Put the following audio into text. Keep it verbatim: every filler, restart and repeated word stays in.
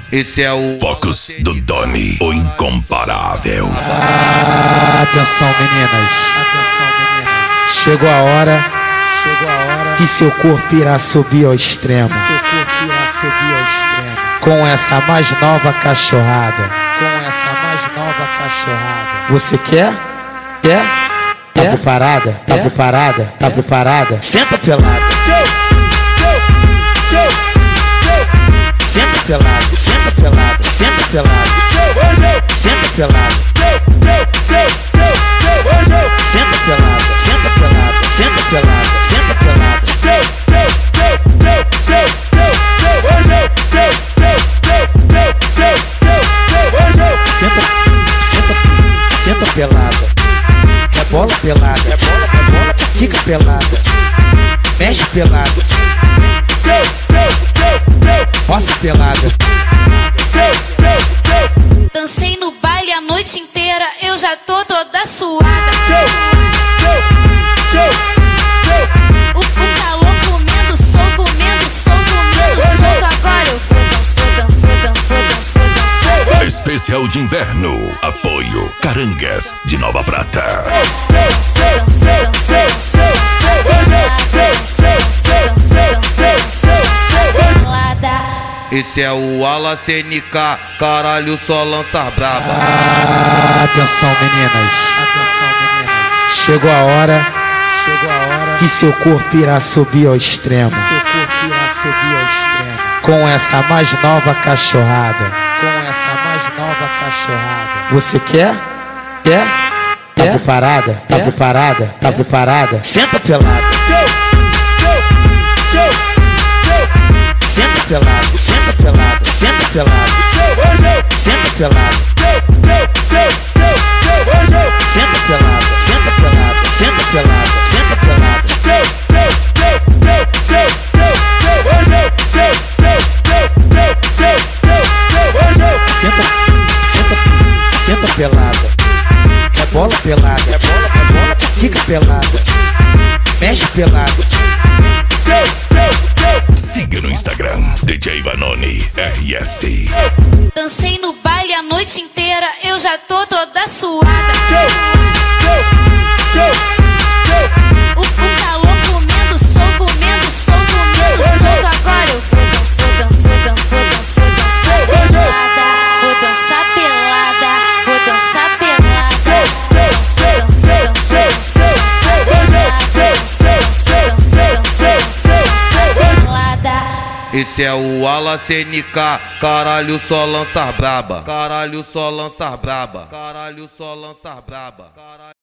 Esse é o Focus do Doni, o incomparável. Ah, atenção, meninas. Atenção, meninas. Chegou a hora. Chegou a hora que seu corpo irá subir ao extremo. Que seu corpo irá subir ao extremo. Com essa mais nova cachorrada. Com essa mais nova cachorrada. Você quer? Quer? Tá Quer? preparada? Tá Quer? preparada? Tá Quer? preparada? Senta pelada. Senta pelado, senta pelado, senta pelado, senta pelado, senta pelado, senta pelado, senta pelado, senta pelado, senta, senta, senta pelada, é bola pelada, é bola, é bola, fica pelada, mexe pelada. Roça pelada. Dancei no baile a noite inteira, eu já tô toda suada. O, o calor comendo, sou comendo, sou comendo, solto. Agora eu vou dançar, dançar, dançar, dançar, dançar. Especial de inverno. Apoio Carangas de Nova Prata. Dançar, dançar, dançar, dançar, Esse é o Ala C N K, caralho, só lançar braba. Ah, atenção, meninas. Atenção, meninas. Chegou a hora. Chegou a hora que seu corpo irá subir ao extremo. Que seu corpo irá subir ao extremo. Com essa mais nova cachorrada. Com essa mais nova cachorrada. Você quer? Quer? Tá Quer? preparada? Tá Quer? preparada? Tá Quer? preparada? Senta pelada. Senta pelado, senta pelado, senta pelado, senta pelado, senta pelado, senta pelado, senta pelado, senta pelado, senta, senta, senta pelada, é bola pelada, é bola, é bola, fica pelada, mexe pelado. Siga no Instagram, D J Vanoni R S. Dancei no baile a noite inteira, eu já tô toda suada. O, o calor comendo, sou comendo, sou comendo, solto. Agora eu vou dançar, dançar, dançar, dançar, dançar pelada. Vou dançar pelada, vou dançar pelada. Dançar, dançar, dançar, dançar, dançar pelada. Dançar, dançar, dançar, dançar, dançar, dançar pelada. Esse é o Ala C N K, caralho, só lançar braba. Caralho, só lançar braba. Caralho, só lançar braba.